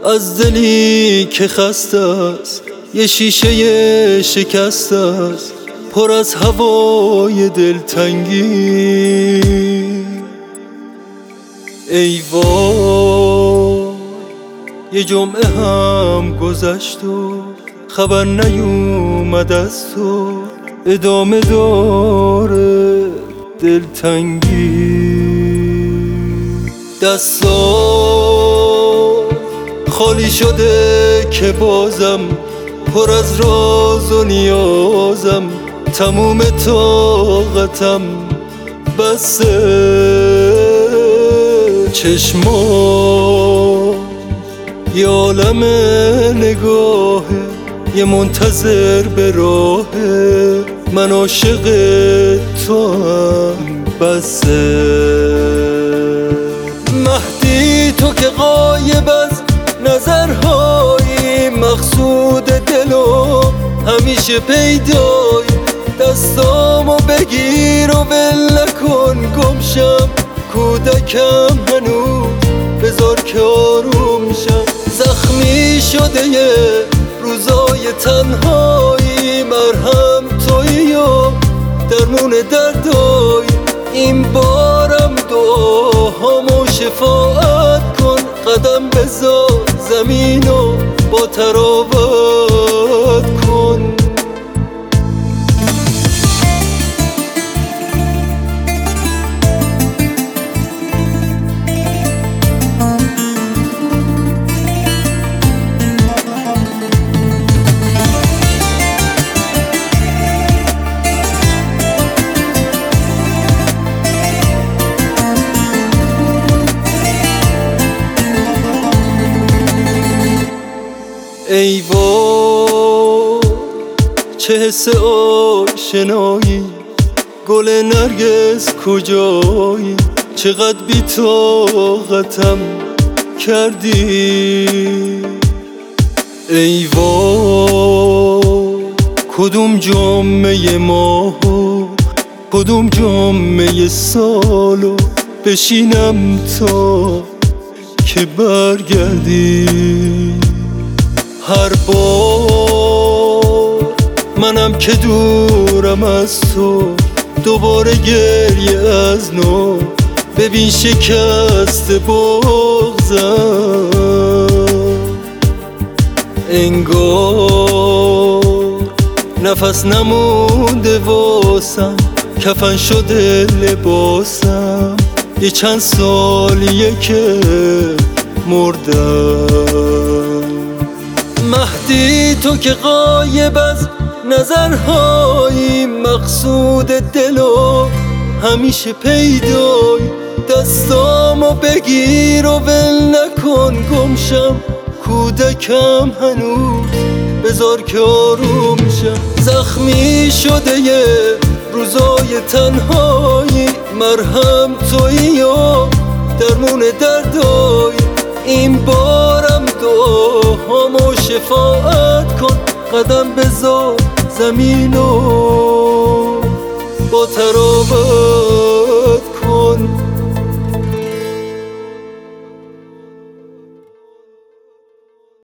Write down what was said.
از دلی که خسته است، یه شیشه شکسته است، پر از هوای دلتنگی. ای وای یه جمعه هم گذشت و خبر نیومد از تو، ادامه داره دلتنگی. دستام خالی شده که بازم پر از راز و نیازم، تموم طاقتم بسه. چشما یه عالم نگاهه، یه منتظر به راهه، من عاشق تو هم بسه. مهدی تو که غایب از نظرهای مقصود دلو، همیشه پیدای دستامو بگیر و ول نکن گمشم. کودکم هنوز بذار که آروم شم. زخمی شده یه روزای تنهایی، مرهم تویی و درمون دردای. این بارم دعاهامو شفاعت کن، قدم بذار زمینو با تراوت کن. ای وای چه حس آشنایی، گل نرگس کجایی، چقدر بی طاقتم کردی. ای وای کدوم جمعه ماهو کدوم جمعه سالو بشینم تا که برگردی. هر بار منم که دورم از تو، دوباره گریه از نو. ببین شکست بغضم، انگار نفس نمونده واسم، کفن شده لباسم. یه چند سالیه که مردم. مهدی تو که غایب از نظرهای مقصود دلو، همیشه پیدای دستامو بگیر و ول نکن گمشم. کودکم هنوز بذار که آروم شم. زخمی شده یه روزای تنهایی، مرهم تویی و درمون دردای. این بارم دعاهامو شفاعت کن، قدم بذار زمینو با تراوت